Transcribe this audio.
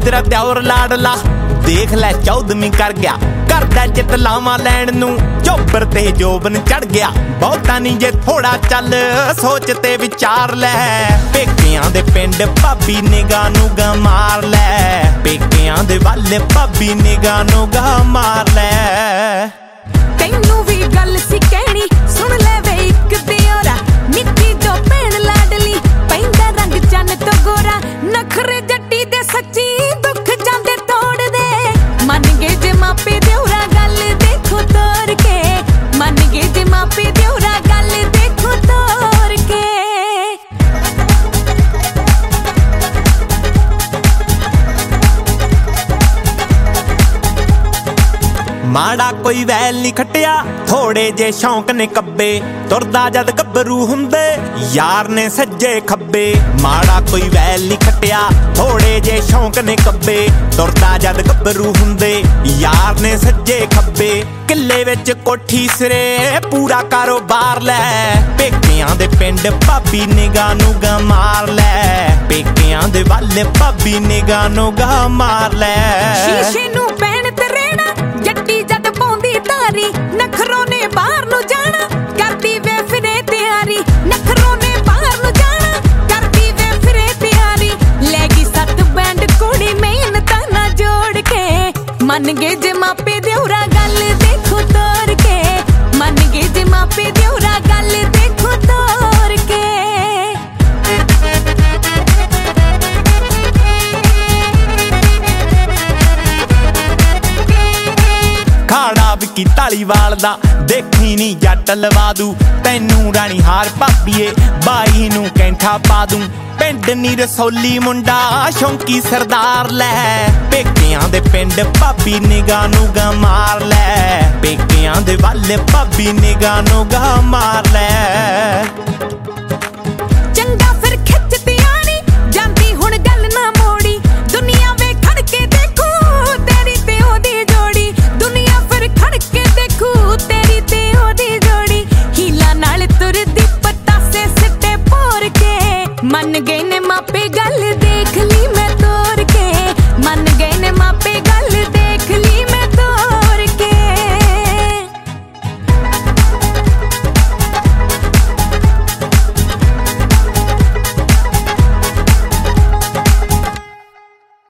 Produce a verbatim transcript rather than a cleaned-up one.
तेरा दिओर लाडला देख लै चौदहवीं कर गया करदा चित लावां लैण नूं चोबर ते जोबन चढ़ गया बहुता नी जे थोड़ा चल सोच ते विचार लै पेकियां दे पिंड भाबी निगाह नूं मार लै पेकियां दे वल भाबी निगाह नूं मार लै तैनू भी गल सी कहनी सुन ले वे इक दिओरा निक्की जो भैण लाडली पैंदा रंग चन तो गोरा नखरे जट्टी दे सच्ची दुख जांदे तोड़ दे मन गए जे मापे दिओरा गल देखो तोर के मन गए जे मापे दिओरा गल देखो तोर के माड़ा कोई वैल नहीं खटिया थोड़े जे शौक ने कब्बे तुरदा जद गब्बरू हुंदे यार ने सज्जे खब्बे माड़ा कोई वैल नहीं खटिया थोड़े जे शौक ने कब्बे तुरदा जद गब्बरू हुंदे यार ने सज्जे खब्बे किले विच कोठी सिरे पूरा कारोबार लै पेकियां दे पिंड भाबी निगाह नूं मार लै पेकियां दे वल भाबी निगाह नूं मार लै शीशे नूं पैण ते रहना जट्टी जद पौंदी तारी नखरों ने बाहर नूं जाना करदी वे फिरे तैयारी नखरों ने बाहर नूं जाना करदी वे फिरे तैयारी लैगी सत बैंड कुड़ी मेहनतां ना जोड़ के मन गए जे मापे दिओरा गल देखो तोर के मन गए जे मापे दिओरा गल देखो तोर के खाड़ा विकी धालीवाल दा देखी नी जट लवा दू तैनू रानी हार भाबीए बाई नू कैंठा पा दूं पिंड नी रसोली मुंडा शौंकी सरदार लै पेकियां दे पिंड भाबी निगाह नूं मार लै पेकियां दे वल भाबी निगाह नूं मार लै।